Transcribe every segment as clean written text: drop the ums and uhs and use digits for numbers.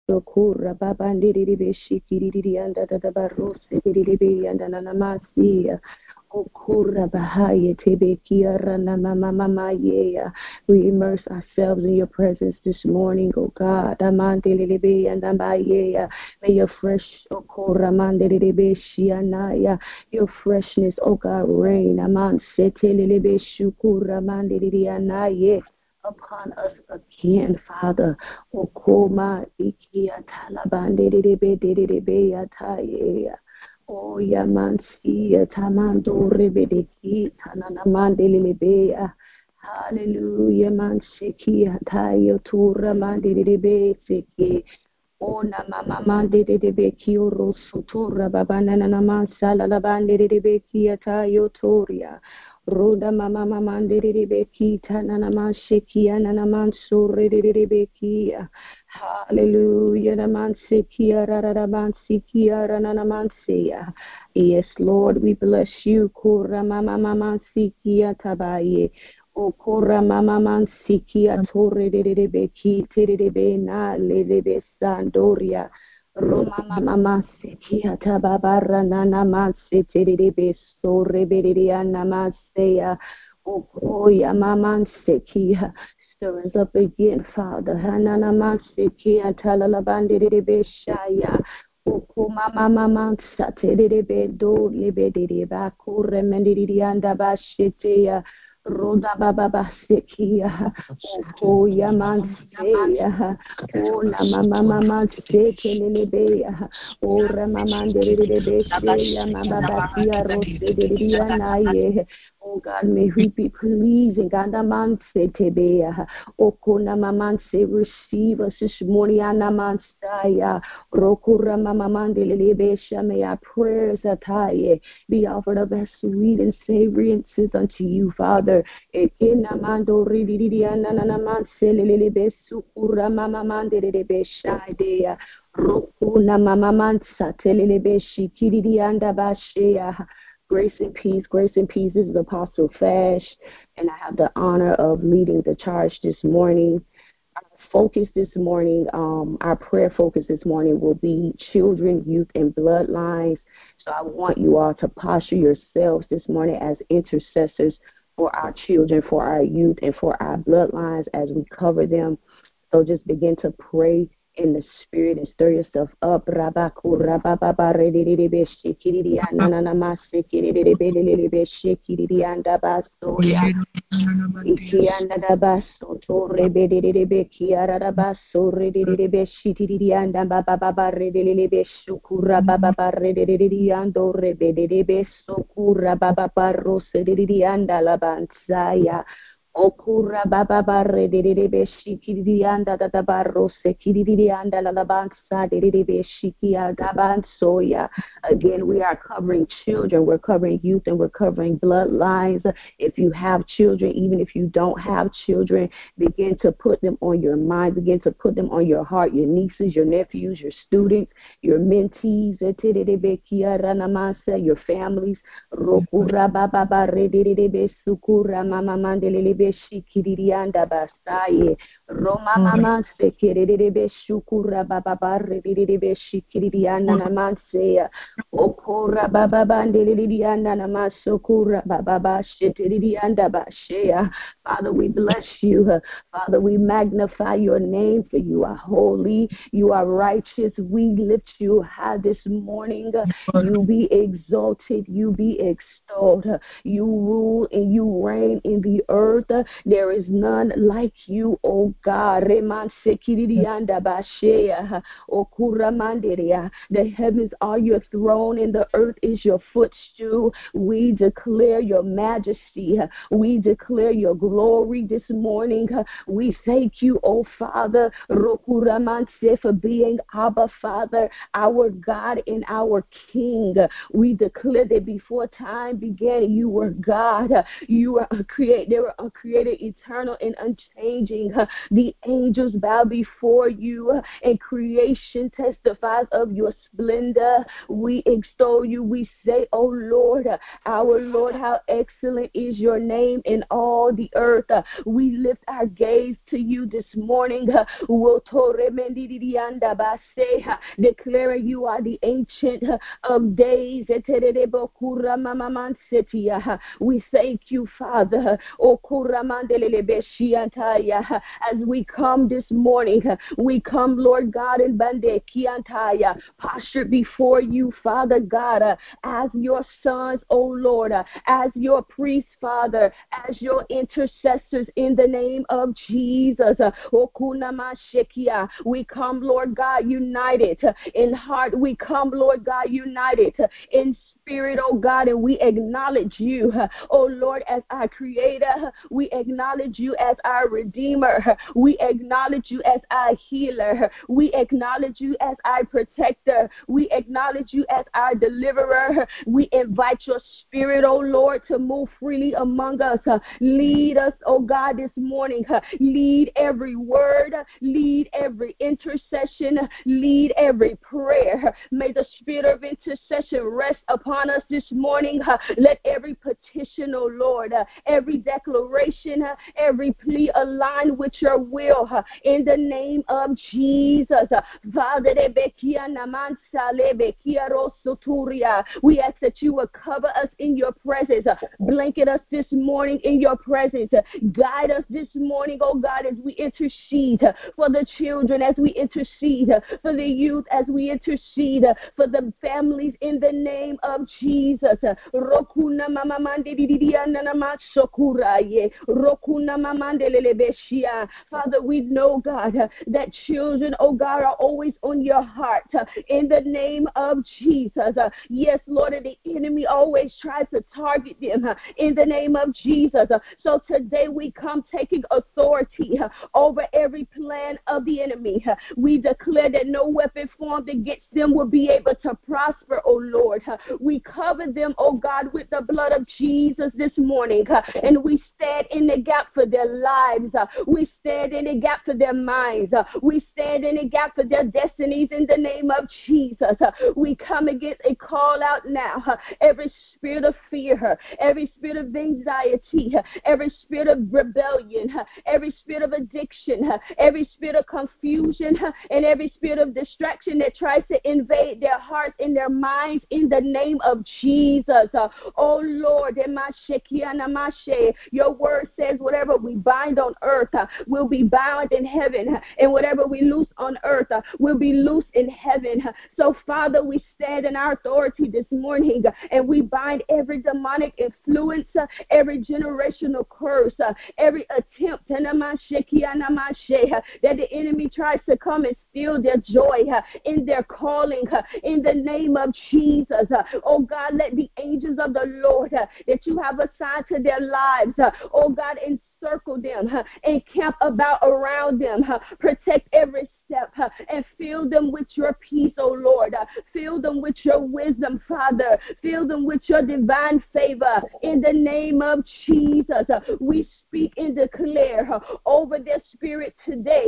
Sokura babandiri shikiri anda da barose diri anda na namasi. Okura bahaya tebekia rana mama mama yeah. We immerse ourselves in your presence this morning, oh God. Amandilebe and amaya. May your fresh okura mandelebe shianaya. Your freshness, oh God, reign. Aman setelebe shukura mandelianaya. Upon us again, Father. Okoma ikia talabandelibe delibe ataya. Oh, Yamansi, Tamando, Rebedeki, Tananamandelebea. Hallelujah, Manseki, Tayo, Tura, Mandelebe, Seki. Oh, Namama Mandelebeki, Rosutura, Babanana Mansala, Labandelebeki, Tayo, Toria. Roda Mama Mandelebeki, Tananaman Sheki, Ananaman Surebeki. Hallelujah. Yes, Lord, we bless you. O kora mama man sikia tore de beki tere be na le de sandoria. Roma mama sikia tababara nana man tere be so reberia namasea. O koya mama sikia. Stir us up again, Father. Hanana man sikia talalabandi de beshaya. O mama mama satere be do libede ba kure mendiri anda bashitea. Roda baba basekia, o yamanseya, o na mama sekelelebeya, o ramamandelebeseya, mababakia rosedelia naye. Oh God, may we be pleasing. God, amanse tebeya, o kona mamanse receive us this morning, anamansaya, rokura mamamandelebesha. May our prayers ataye be offered up as sweet and savory incense unto you, Father. Ekenamando rididiana nanamanselele besukura mamamandele beshadea. Rokuna mamamansa telele beshikiridianda bashea. Grace and peace, grace and peace. This is Apostle Fash, and I have the honor of leading the charge this morning. Focus this morning, our prayer focus this morning will be children, youth, and bloodlines. So I want you all to posture yourselves this morning as intercessors for our children, for our youth, and for our bloodlines as we cover them. So just begin to pray in the spirit and stir yourself up. Rabaku rababa redidebe shikiri anana masikiri shikiri anda basoya. Ikianda da baso torre bedidebe kiara da baso redidebe shitiri anda baba redidebe shukura baba redidebe ando rebedidebe sokura baba rosedidebe anda labansaya. Okura baba barre de beshiki anda da barro sekiri anda la bansa de beshiki anda soya. Again, we are covering children, we're covering youth, and we're covering bloodlines. If you have children, even if you don't have children, begin to put them on your mind, begin to put them on your heart, your nieces, your nephews, your students, your mentees, your families. Rokura baba barre de besukura mama mandele shikirianda basaye Roma mama sekerere beshukura baba barre de beshikirianda namanseya okora baba bandelirianda namasukura baba bashitirianda bashea. Father, we bless you. Father, we magnify your name, for you are holy, you are righteous. We lift you high this morning. You be exalted, you be extolled. You rule and you reign in the earth. There is none like you, O God. The heavens are your throne and the earth is your footstool. We declare your majesty. We declare your glory this morning. We thank you, O Father, for being Abba Father, our God and our King. We declare that before time began, you were God. You were there were created, eternal and unchanging. The angels bow before you, and creation testifies of your splendor. We extol you. We say, oh Lord, our Lord, how excellent is your name in all the earth. We lift our gaze to you this morning, declaring you are the ancient of days. We thank you, Father, as we come this morning. We come, Lord God, in Bande Kiantaya, postured before you, Father God, as your sons, oh Lord, as your priests, Father, as your intercessors in the name of Jesus. We come, Lord God, united in heart. We come, Lord God, united in spirit, oh God, and we acknowledge you, oh Lord, as our creator. We acknowledge you as our redeemer. We acknowledge you as our healer. We acknowledge you as our protector. We acknowledge you as our deliverer. We invite your spirit, oh Lord, to move freely among us. Lead us, oh God, this morning. Lead every word. Lead every intercession. Lead every prayer. May the spirit of intercession rest upon us this morning. Let every petition, oh Lord, every declaration, every plea align with your will in the name of Jesus. Father, we ask that you will cover us in your presence, blanket us this morning in your presence, guide us this morning, oh God, as we intercede for the children, as we intercede for the youth, as we intercede for the families in the name of Jesus. Rokuna mama mande didiana na masokuraye. Rokuna mama ndelelebeshia. Father, we know, God, that children, oh God, are always on your heart in the name of Jesus. Yes, Lord, and the enemy always tries to target them in the name of Jesus. So today we come taking authority over every plan of the enemy. We declare that no weapon formed against them will be able to prosper, oh Lord. We cover them, oh God, with the blood of Jesus this morning, and we stand in the gap for their lives. We stand in the gap for their minds. We stand in the gap for their destinies in the name of Jesus. We come against a call out now. Every spirit of fear, every spirit of anxiety, every spirit of rebellion, every spirit of addiction, every spirit of confusion, and every spirit of distraction that tries to invade their hearts and their minds in the name of Jesus. Oh Lord, your word says whatever we bind on earth will be bound in heaven, and whatever we loose on earth will be loose in heaven. So Father, we stand in our authority this morning, and we bind every demonic influence, every generational curse, every attempt that the enemy tries to come and steal their joy in their calling in the name of Jesus. Oh God, let the angels of the Lord that you have assigned to their lives, oh God, encircle them, encamp about around them, protect every step, and fill them with your peace, oh Lord. Fill them with your wisdom, Father. Fill them with your divine favor in the name of Jesus. We speak and declare over their spirit today,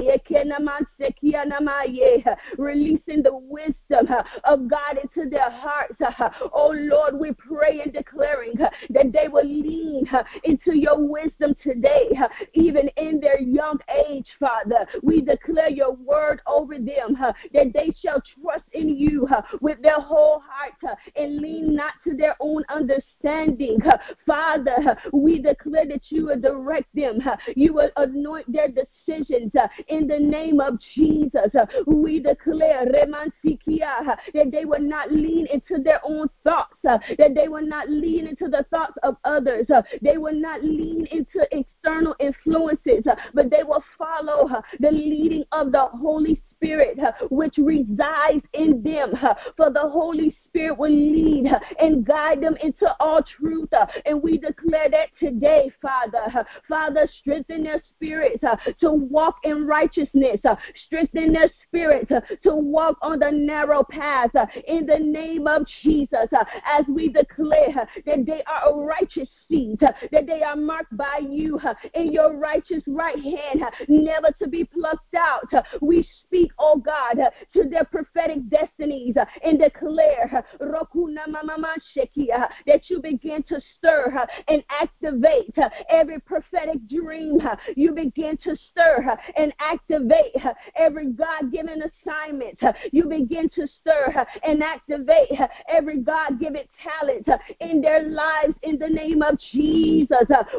releasing the wisdom of God into their hearts. Oh Lord, we pray and declaring that they will lean into your wisdom today, even in their young age, Father. We declare your word over them, that they shall trust in you with their whole heart and lean not to their own understanding. Father, we declare that you will direct them. You will anoint their decisions in the name of Jesus. We declare that they will not lean into their own thoughts, that they will not lean into the thoughts of others. They will not lean into external influences, but they will follow the leading of the Holy Spirit, which resides in them. For the Holy Spirit Spirit will lead and guide them into all truth. And we declare that today, Father. Father, strengthen their spirits to walk in righteousness. Strengthen their spirit to walk on the narrow path in the name of Jesus. As we declare that they are a righteous seed, that they are marked by you in your righteous right hand, never to be plucked out. We speak, oh God, to their prophetic destinies and declare that you begin to stir and activate every prophetic dream. You begin to stir and activate every God-given assignment. You begin to stir and activate every God-given talent in their lives in the name of Jesus.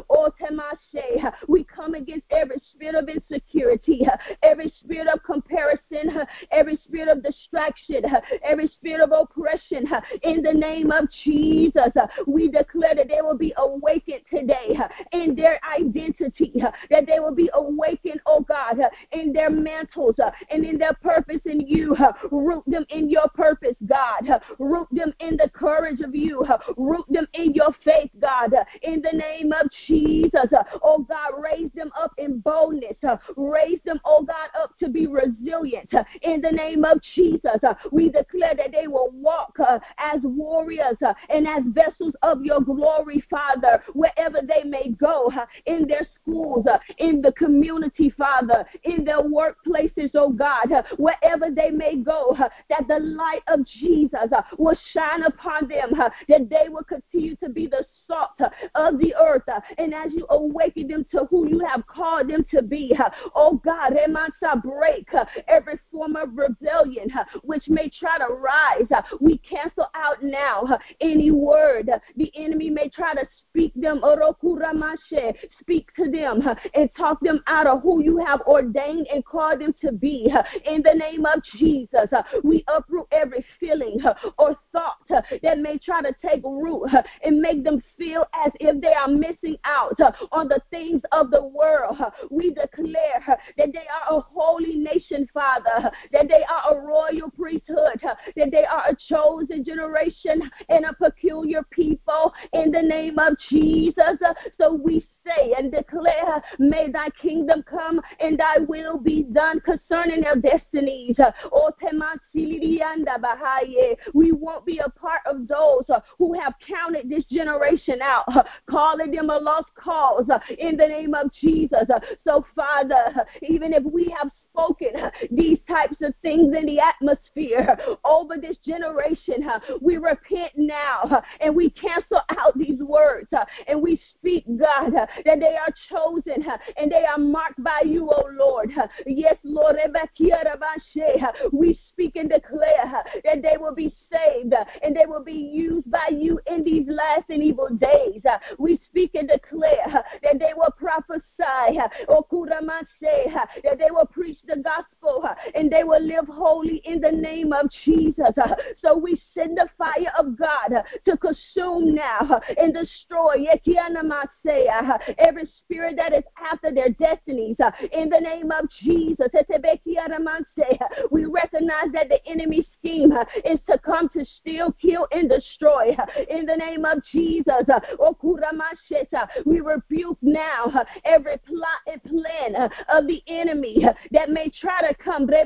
We come against every spirit of insecurity, every spirit of comparison, every spirit of distraction, every spirit of oppression in the name of Jesus. We declare that they will be awakened today in their identity, that they will be awakened, oh God, in their mantles and in their purpose in you. Root them in your purpose, God. Root them in the courage of you. Root them in your faith, God, in the name of Jesus. Oh God, raise them up in boldness. Raise them, oh God, up to be resilient in the name of Jesus. We declare that they will walk as warriors and as vessels of your glory, Father, wherever they may go, in their schools, in the community, Father, in their workplaces, oh God, wherever they may go, that the light of Jesus will shine upon them, that they will continue to be the salt of the earth. And as you awaken them to who you have called them to be, oh God, break every form of rebellion which may try to rise. We cancel out now any word the enemy may try to speak to them and talk them out of who you have ordained and called them to be. In the name of Jesus, we uproot every feeling or thought that may try to take root and make them feel as if they are missing out on the things of the world. We declare that they are a holy nation, Father, that they are a royal priesthood, that they are a chosen generation and a peculiar people in the name of Jesus. So we say and declare, may thy kingdom come and thy will be done concerning their destinies. We won't be a part of those who have counted this generation out, calling them a lost cause in the name of Jesus. So, Father, even if we have spoken these types of things in the atmosphere over this generation, we repent now and we cancel out these words and we speak, God, that they are chosen and they are marked by you, oh Lord. Yes, Lord, we speak and declare that they will be saved and they will be used by you in these last and evil days. We speak and declare that they will prophesy, that they will preach the gospel and they will live holy in the name of Jesus. So we send the fire of God to consume now and destroy every spirit that is after their destinies in the name of Jesus. We recognize that the enemy's scheme is to come to steal, kill, and destroy in the name of Jesus. We rebuke now every plot and plan of the enemy that may try to come to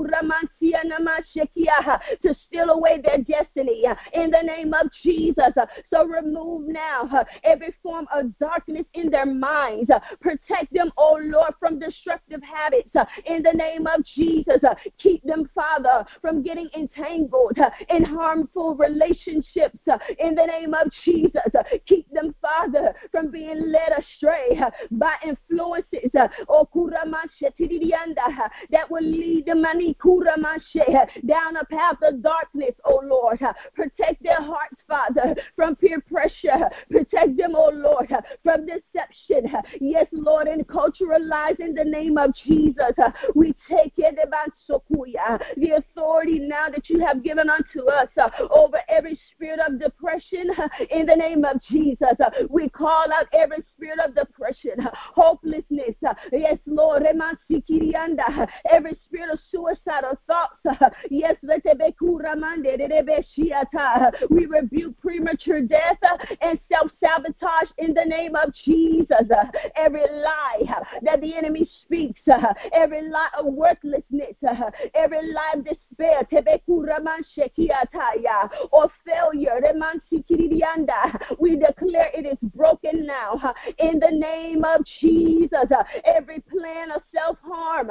steal away their destiny in the name of Jesus. So remove now every form of darkness in their minds. Protect them, oh Lord, from destructive habits in the name of Jesus. Keep them, Father, from getting entangled in harmful relationships in the name of Jesus. Keep them, Father, from being led astray by influences that will lead them down a path of darkness, oh Lord. Protect their hearts, Father, from peer pressure. Protect them, oh Lord, from deception. Yes, Lord, and cultural lies in the name of Jesus. We take the authority now that you have given unto us over every spirit of depression in the name of Jesus. We call out every spirit of depression, hopelessness. Yes, Lord. Every spirit of suicidal thoughts. Yes, we rebuke premature death and self-sabotage in the name of Jesus. Every lie that the enemy speaks, every lie of worthlessness, every lie of despair, or failure, we declare it is broken now in the name of Jesus. Every plan of self-harm,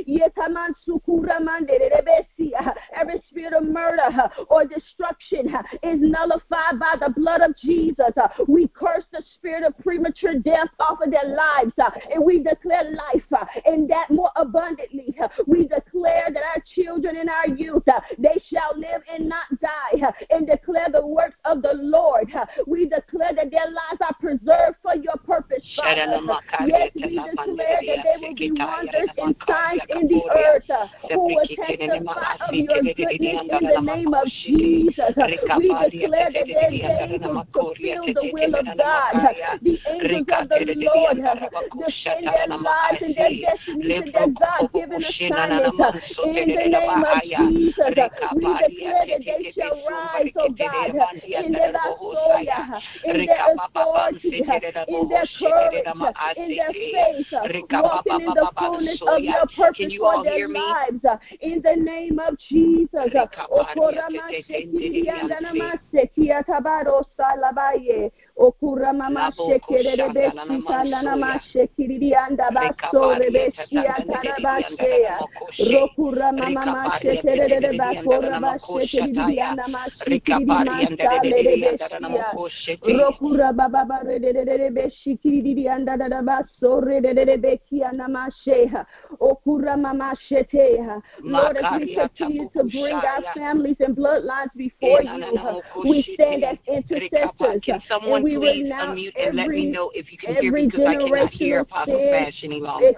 every spirit of murder or destruction is nullified by the blood of Jesus. We curse the spirit of premature death off of their lives, and we declare life and that more abundantly. We declare that our children and our youth, they shall live and not die, and declare the works of the Lord. We declare that their lives are preserved for your purpose, Father. Yes, we declare that they will be wonders and signs in the earth, who will testify of your goodness in the name of Jesus. We declare that their days will fulfill the will of God. The angels of the Lord defend their lives and their destinies and their God-given assignments in the name of Jesus. We declare that they shall rise, oh God, in their soya, in their authority, in their courage, in their faith, walking in the fullness of your purpose for their lives in the name of Jesus. Okura mama shekere beshi kana mama shekiri anda basore beshi atara bashea. Rokura mama shekere bakora bashekiri anda mashikiri masale beshi. Rokura baba bare beshi kiri anda da basore de beki anda mashea. Okura mama shetea. Lord, as we continue to bring our families and bloodlines before you, we stand as intercessors. Someone please unmute and let me know if you can hear me, because I cannot hear Apostle Bash any longer.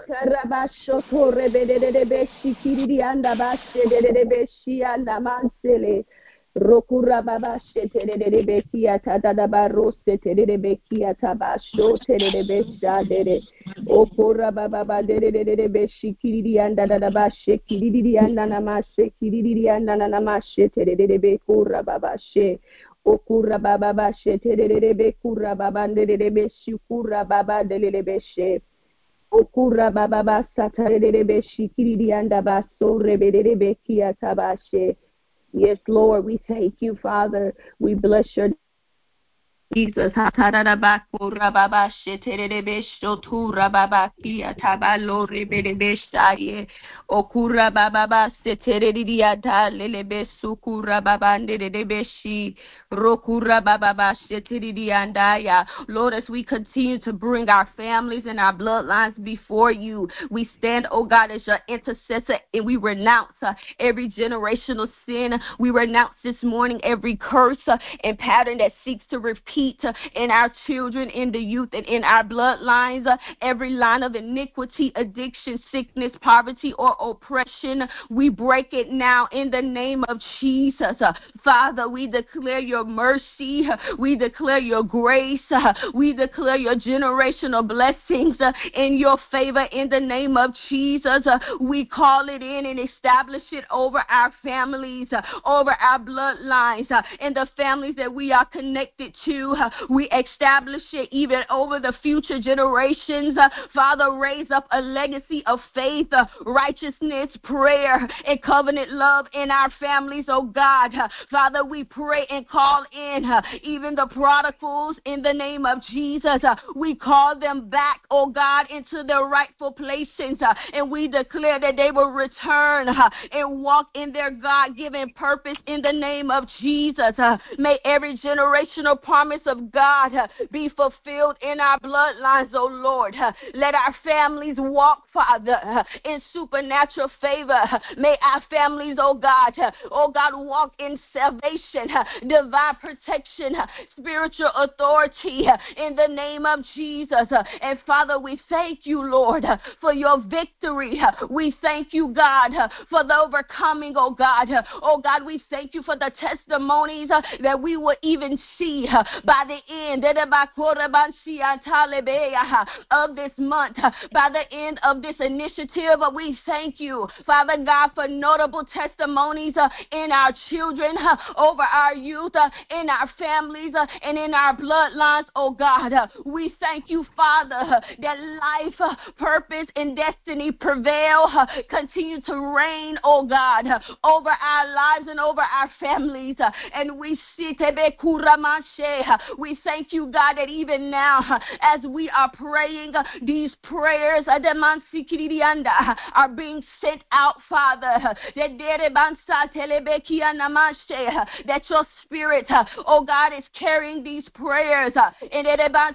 Rokura baba shetere bekia tada barose tere bekia tabasho tere besha dere okura baba dere beshi kiri anda da bashe kiri anda na mashe kiri anda na mashe tere bekura baba she okura baba bashe tere bekura baba dere beshi kura baba dere beshe okura baba basa tere beshi kiri anda baso rebere bekia tabashe. Yes, Lord, we thank you, Father. We bless your Jesus. Okura baba seteredia dalele besukura babande de beshi rokura baba seteredia andaya. Lord, as we continue to bring our families and our bloodlines before you, we stand, oh God, as your intercessor, and we renounce every generational sin. We renounce this morning every curse and pattern that seeks to repeat in our children, in the youth, and in our bloodlines. Every line of iniquity, addiction, sickness, poverty, or oppression, we break it now in the name of Jesus. Father, we declare your mercy. We declare your grace. We declare your generational blessings in your favor in the name of Jesus. We call it in and establish it over our families, over our bloodlines, and the families that we are connected to. We establish it even over the future generations. Father, raise up a legacy of faith, righteousness, prayer, and covenant love in our families, oh God. Father, we pray and call in even the prodigals in the name of Jesus. We call them back, oh God, into their rightful places, and we declare that they will return and walk in their God-given purpose in the name of Jesus. May every generational promise of God be fulfilled in our bloodlines, oh Lord. Let our families walk, Father, in supernatural favor. May our families, oh God, walk in salvation, divine protection, spiritual authority in the name of Jesus. And Father, we thank you, Lord, for your victory. We thank you, God, for the overcoming, oh God. Oh God, we thank you for the testimonies that we will even see by the end of this month, by the end of this initiative. We thank you, Father God, for notable testimonies in our children, over our youth, in our families, and in our bloodlines, oh God. We thank you, Father, that life, purpose, and destiny prevail, continue to reign, oh God, over our lives and over our families. And we see we thank you, God, that even now, as we are praying, these prayers are being sent out, Father, that your spirit, oh God, is carrying these prayers, and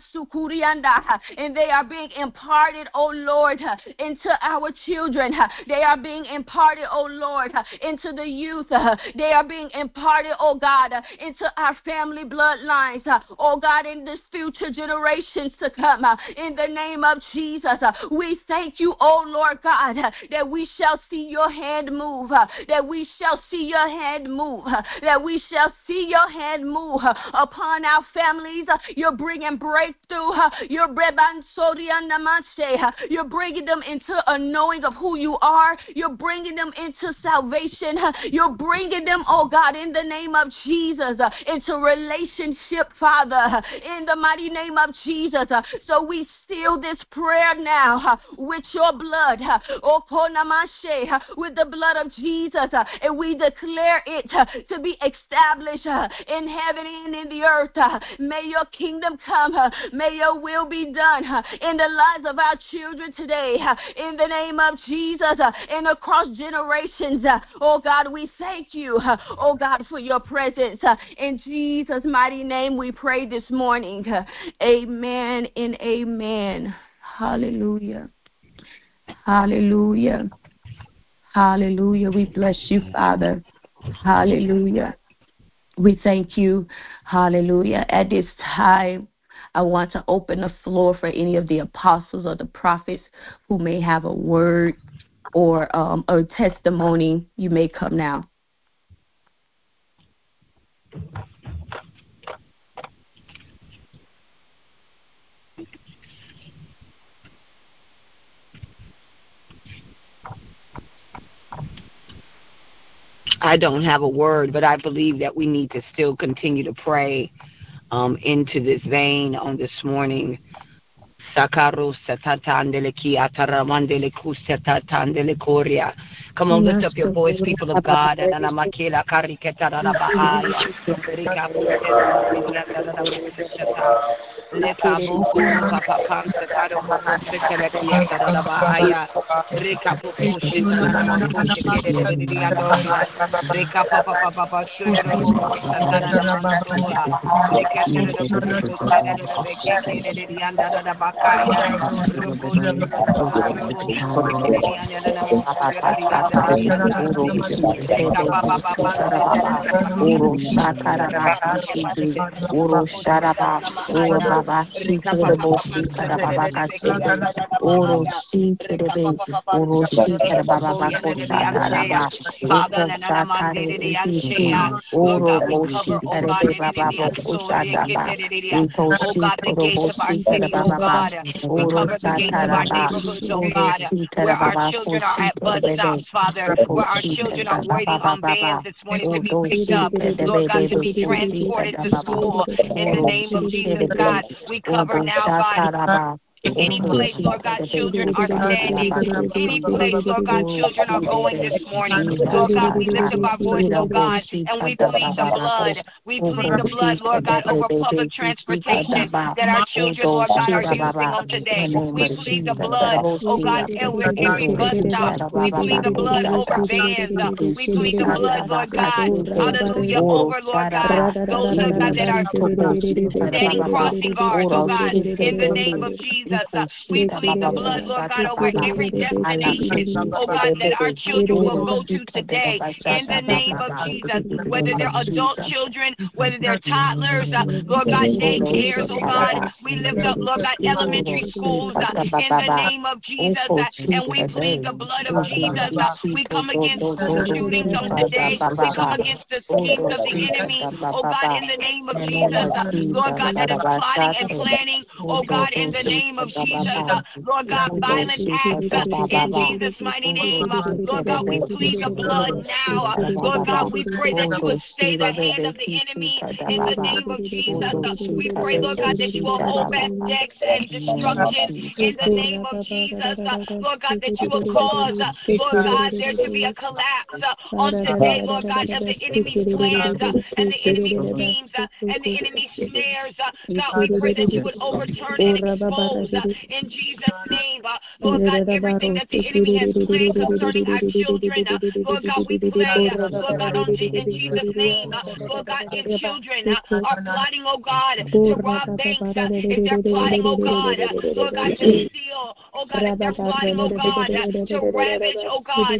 they are being imparted, oh Lord, into our children. They are being imparted, oh Lord, into the youth. They are being imparted, oh God, into our family bloodlines, oh God, in this future generations to come. In the name of Jesus, we thank you, oh Lord God, that we shall see your hand move, that we shall see your hand move, that we shall see your hand move upon our families. You're bringing breakthrough. You're bringing them into a knowing of who you are. You're bringing them into salvation. You're bringing them, oh God, in the name of Jesus, into relationship, Father, in the mighty name of Jesus. So we seal this prayer now with your blood, with the blood of Jesus, and we declare it to be established in heaven and in the earth. May your kingdom come. May your will be done in the lives of our children today, in the name of Jesus, and across generations. Oh God, we thank you, oh God, for your presence. In Jesus' mighty name we pray this morning. Amen and amen. Hallelujah. Hallelujah. Hallelujah. We bless you, Father. Hallelujah. We thank you. Hallelujah. At this time, I want to open the floor for any of the apostles or the prophets who may have a word or a testimony. You may come now. I don't have a word, but I believe that we need to still continue to pray into this vein on this morning. Come on, lift up your voice, people of God. Where our children are at bus stops, Father, where our children are waiting on vans this morning to be picked up, Lord God, to be transported to school. In the name of Jesus, God, we cover now, God, Any place, Lord God, children are standing. Any place, Lord God, children are going this morning. Lord God, we lift up our voice, oh God, and we plead the blood. We plead the blood, Lord God, over public transportation that our children, Lord God, are using on today. We plead the blood, oh God, over every bus stop. We plead the blood over vans. We plead the blood, Lord God, hallelujah, over, Lord God, those, Lord God, that are standing crossing guards, oh God, in the name of Jesus. We plead the blood, Lord God, over every destination, oh God, that our children will go to today, in the name of Jesus, whether they're adult children, whether they're toddlers, Lord God, daycares, oh God, we lift up, Lord God, elementary schools, in the name of Jesus, and we plead the blood of Jesus. We come against school shootings on today. We come against the schemes of the enemy, oh God, in the name of Jesus, Lord God, that is plotting and planning, oh God, in the name of Jesus, Lord God, violent acts, in Jesus' mighty name, Lord God, we plead the blood now, Lord God, we pray that you would stay the hand of the enemy in the name of Jesus. We pray, Lord God, that you will hold back decks and destruction in the name of Jesus. Lord God, that you will cause, Lord God, there to be a collapse on today, Lord God, of the enemy's plans and the enemy's schemes and the enemy's snares. God, we pray that you would overturn and expose in Jesus' name, Lord God, everything that the enemy has planned concerning our children. Lord God, we pray, Lord God, in Jesus' name, Lord God, if children are plotting, oh God, to rob banks, if they're plotting, oh God, Lord God, to steal, oh God, if they're plotting, oh God, to ravage, oh God,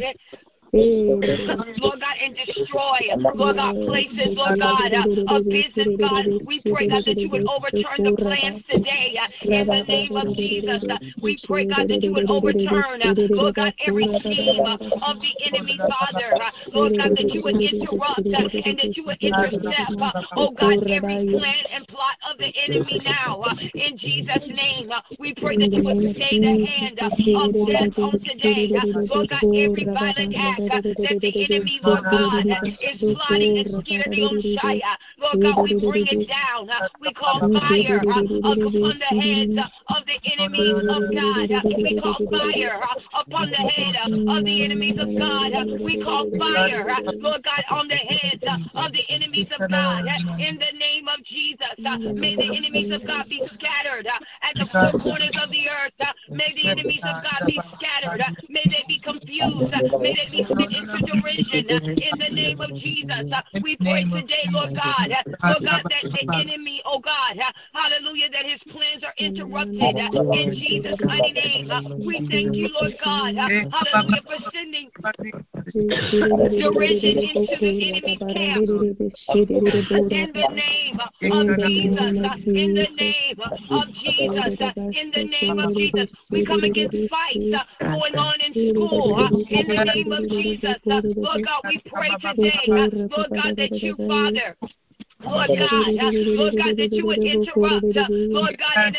Lord God, and destroy, Lord God, places, Lord God, of business, God. We pray, God, that you would overturn the plans today in the name of Jesus. We pray, God, that you would overturn, Lord God, every scheme of the enemy, Father. Lord God, that you would interrupt and that you would intercept, oh God, every plan and plot of the enemy now. In Jesus' name, we pray that you would stay the hand of death on today. Lord God, every violent act that the enemy, Lord God, is plotting and scheming on Shia. Lord God, we bring it down. We call fire upon the heads of the enemies of God. We call fire upon the head of the enemies of God. We call fire, Lord God, on the heads of the enemies of God. In the name of Jesus, may the enemies of God be scattered at the four corners of the earth. May the enemies of God be scattered. May they be confused. May they be spit into derision in the name of Jesus. We pray today, Lord God, that the enemy, oh God, hallelujah, that his plans are interrupted in Jesus' mighty name. We thank you, Lord God, hallelujah, for sending derision into the enemy's camp. In the name of Jesus, in the name of Jesus, in the name of Jesus, we come against fights going on in school. In the name of Jesus, Lord God, we pray today, Lord God, that you, Father, Lord God, that you would interrupt, Lord God,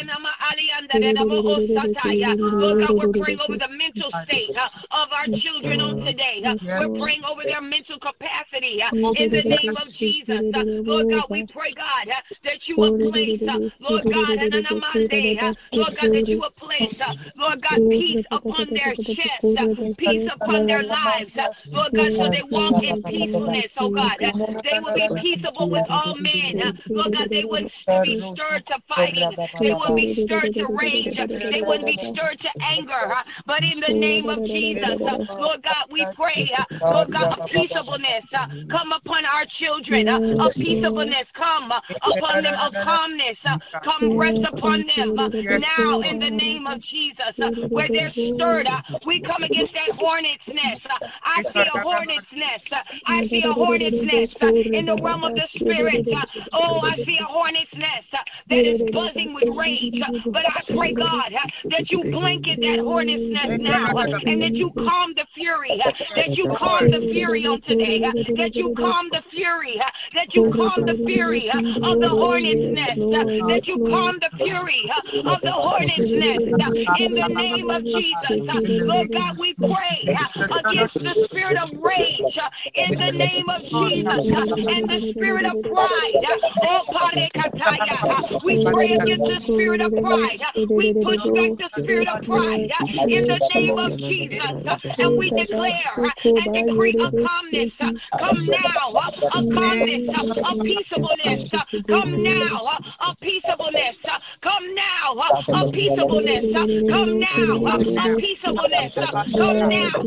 Lord God, we're praying over the mental state of our children on today. We're praying over their mental capacity in the name of Jesus. Lord God, we pray, God, that you would place, Lord God, Lord God, that you would place, Lord God, peace upon their chest, peace upon their lives, Lord God, so they walk in peacefulness, oh God. They will be peaceable with all men. Lord God, they wouldn't be stirred to fighting. They wouldn't be stirred to rage. They wouldn't be stirred to anger. But in the name of Jesus, Lord God, we pray, Lord God, a peaceableness come upon our children. A peaceableness come upon them. A calmness come rest upon them now in the name of Jesus. Where they're stirred, we come against that hornet's nest. I see a hornet's nest. I see a hornet's nest in the realm of the spirit. Oh, I see a hornet's nest that is buzzing with rage. But I pray, God, that you blanket that hornet's nest now and that you calm the fury, that you calm the fury on today, that you calm the fury, that you calm the fury of the hornet's nest, that you calm the fury of the hornet's nest in the name of Jesus. Lord God, we pray against the spirit of rage in the name of Jesus and the spirit of pride. Oh, we pray against the spirit of pride We push back the spirit of pride in the name of Jesus, and we declare and decree a calmness. Come now, a calmness, a peaceableness. Come now, a peaceableness. Come now, a peaceableness. Come now, a peaceableness. Come now.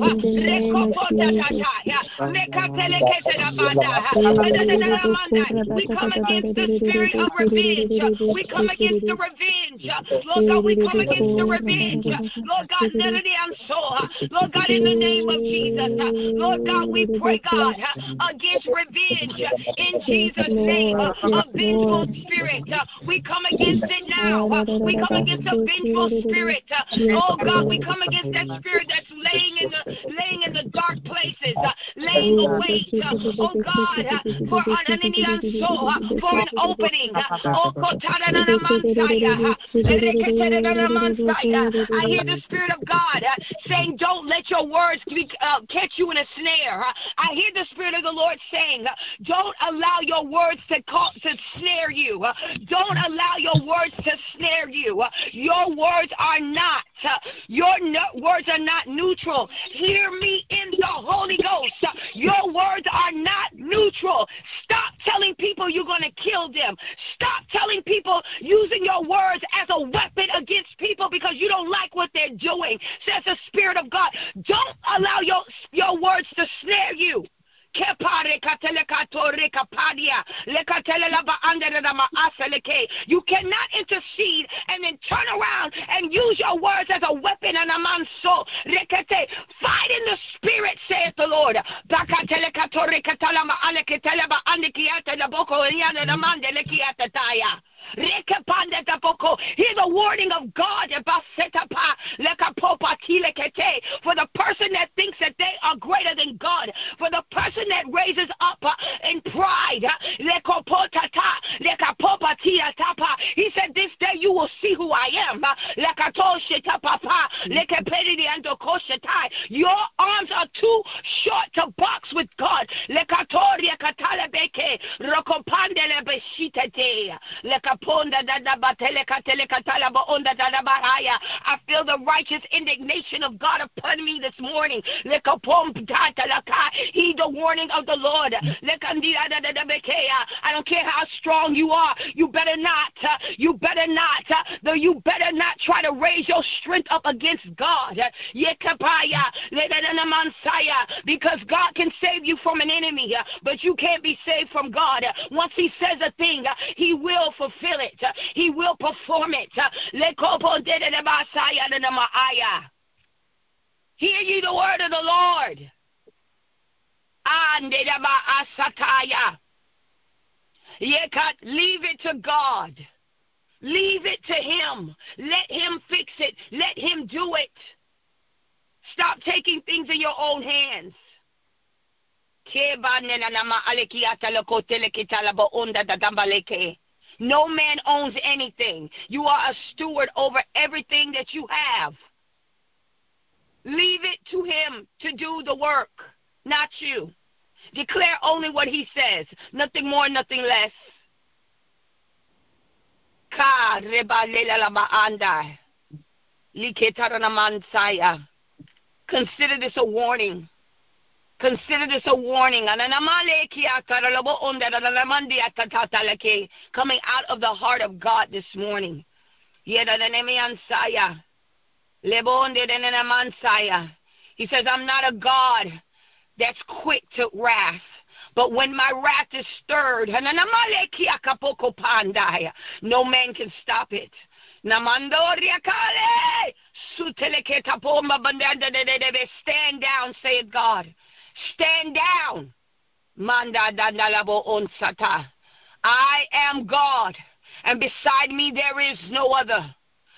We come against the spirit of revenge. We come against the revenge. Lord God, we come against the revenge. Lord God, none of them so. Lord God, in the name of Jesus. Lord God, we pray, God, against revenge in Jesus' name. A vengeful spirit. We come against it now. We come against a vengeful spirit. Oh God, we come against that spirit that's laying in the dark places, laying await, oh God, for an opening. Oh, I hear the Spirit of God saying, don't let your words catch you in a snare. I hear the Spirit of the Lord saying, don't allow your words to snare you. Don't allow your words to snare you. Your words are not. Words are not neutral. Hear me in the Holy Ghost. Your words are not neutral. Stop telling people you're going to kill them. Stop telling people using your words as a weapon against people because you don't like what they're doing, says the Spirit of God. Don't allow your words to snare you. You cannot intercede and then turn around and use your words as a weapon. Fight in the Spirit, saith the Lord. Hear the warning of God for the person that thinks that they are greater than God, for the person that raises up in pride. He said, this day you will see who I am. Your arms are too short to box with God. I feel the righteous indignation of God upon me this morning. Heed the warning of the Lord. I don't care how strong you are. You better not try to raise your strength up against God. Because God can save you from an enemy, but you can't be saved from God. Once He says a thing, He will fulfill it. He will perform it. Hear ye the word of the Lord. Leave it to God. Leave it to Him. Let Him fix it. Let Him do it. Stop taking things in your own hands. No man owns anything. You are a steward over everything that you have. Leave it to Him to do the work, not you. Declare only what He says, nothing more, nothing less. Consider this a warning. Consider this a warning. Coming out of the heart of God this morning. He says, I'm not a God that's quick to wrath. But when my wrath is stirred, no man can stop it. Stand down, saith God. Stand down. I am God, and beside me there is no other.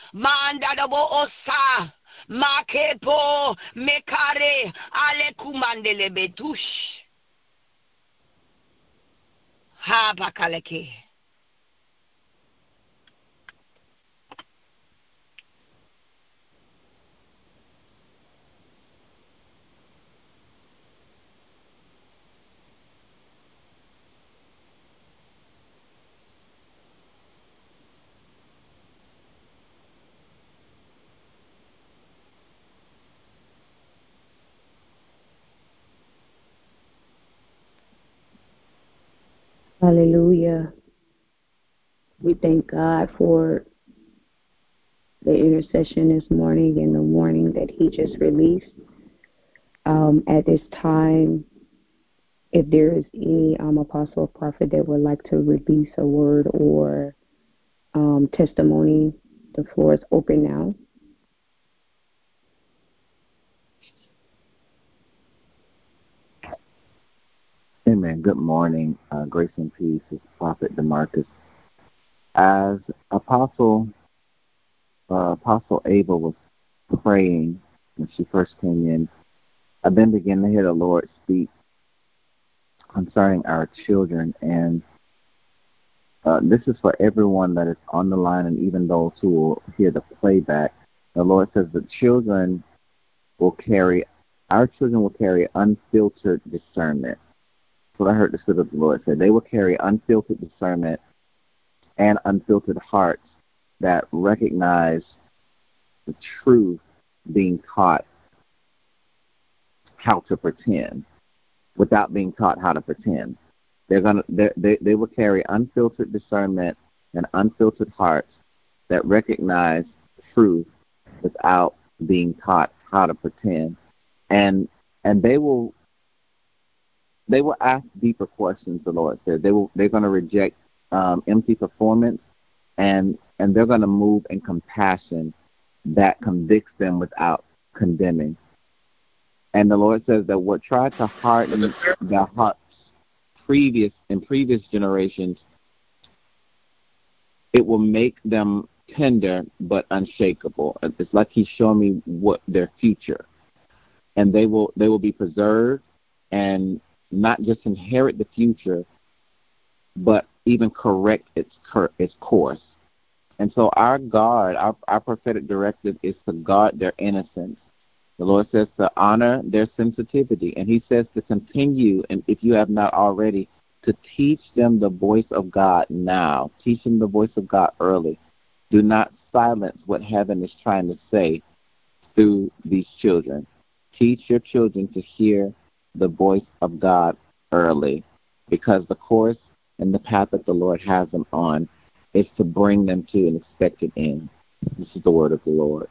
Makepo mekare alekumandele betush. Ha bakaleke. Hallelujah. We thank God for the intercession this morning and the warning that he just released. At this time, if there is any apostle or prophet that would like to release a word or testimony, the floor is open now. Amen. Good morning. Grace and peace. It's Prophet DeMarcus. As Apostle Ava was praying when she first came in, I then began to hear the Lord speak concerning our children. And this is for everyone that is on the line and even those who will hear the playback. The Lord says our children will carry unfiltered discernment. That's what I heard the Spirit of the Lord say. They will carry unfiltered discernment and unfiltered hearts that recognize the truth being taught how to pretend without being taught how to pretend. They will carry unfiltered discernment and unfiltered hearts that recognize truth without being taught how to pretend. And they will ask deeper questions, the Lord said. They're going to reject empty performance, and they're going to move in compassion that convicts them without condemning. And the Lord says that what tried to harden their hearts in previous generations, it will make them tender but unshakable. It's like He's showing me what their future, and they will be preserved and not just inherit the future, but even correct its course. And so our prophetic directive is to guard their innocence. The Lord says to honor their sensitivity, and He says to continue, and if you have not already, to teach them the voice of God now. Teach them the voice of God early. Do not silence what heaven is trying to say through these children. Teach your children to hear the voice of God early, because the course and the path that the Lord has them on is to bring them to an expected end. This is the word of the Lord.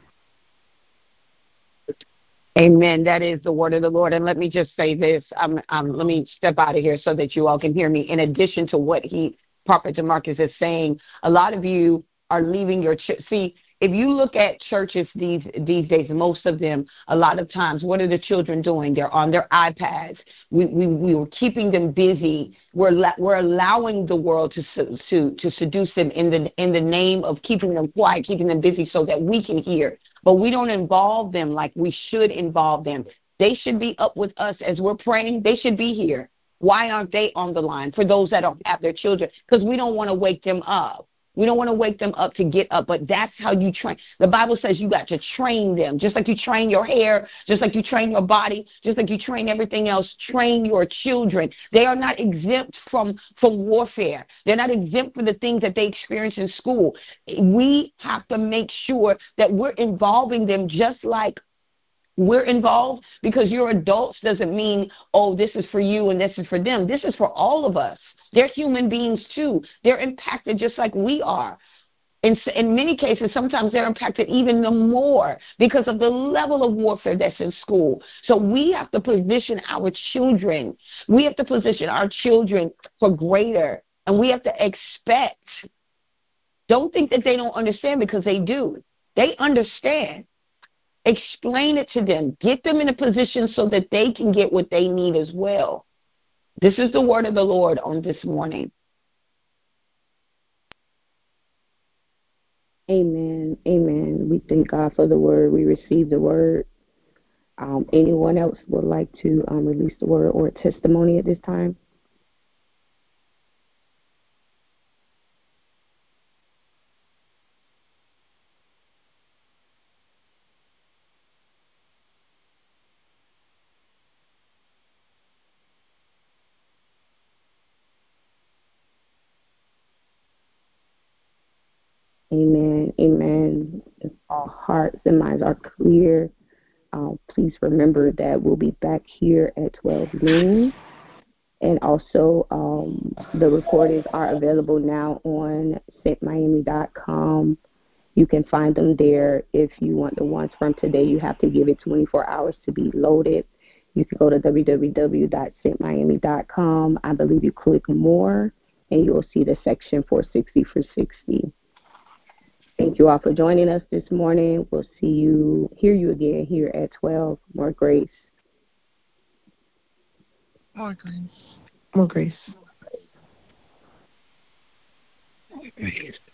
Amen. That is the word of the Lord. And let me just say this. Let me step out of here so that you all can hear me. In addition to what Prophet DeMarcus is saying, a lot of you are leaving your see. If you look at churches these days, most of them, a lot of times, what are the children doing? They're on their iPads. We were keeping them busy. We're allowing the world to seduce them in the name of keeping them quiet, keeping them busy so that we can hear. But we don't involve them like we should involve them. They should be up with us as we're praying. They should be here. Why aren't they on the line for those that don't have their children? Because we don't want to wake them up. We don't want to wake them up to get up, but that's how you train. The Bible says you got to train them, just like you train your hair, just like you train your body, just like you train everything else. Train your children. They are not exempt from warfare. They're not exempt from the things that they experience in school. We have to make sure that we're involving them just like we're involved, because you're adults doesn't mean, oh, this is for you and this is for them. This is for all of us. They're human beings too. They're impacted just like we are. In many cases, sometimes they're impacted even more because of the level of warfare that's in school. So we have to position our children. We have to position our children for greater. And we have to expect. Don't think that they don't understand, because they do. They understand. Explain it to them. Get them in a position so that they can get what they need as well. This is the word of the Lord on this morning. Amen. Amen. We thank God for the word. We receive the word. Anyone else would like to release the word or a testimony at this time? Amen. Amen. If our hearts and minds are clear, please remember that we'll be back here at 12 noon. And also, the recordings are available now on stmiami.com. You can find them there. If you want the ones from today, you have to give it 24 hours to be loaded. You can go to www.stmiami.com. I believe you click more, and you'll see the section for 60 for 60. Thank you all for joining us this morning. We'll hear you again here at 12. More grace. More grace. More grace. More grace.